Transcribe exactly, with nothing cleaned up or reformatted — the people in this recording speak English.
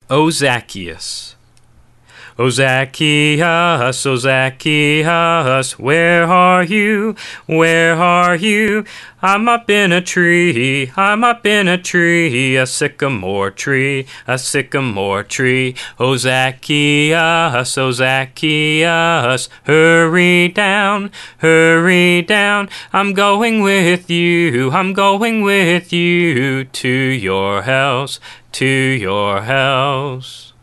O Zacchaeus. O Zacchaeus, O Zacchaeus, where are you? Where are you? I'm up in a tree, I'm up in a tree, a sycamore tree, a sycamore tree. O Zacchaeus, O Zacchaeus, hurry down, hurry down. I'm going with you, I'm going with you to your house, to your house.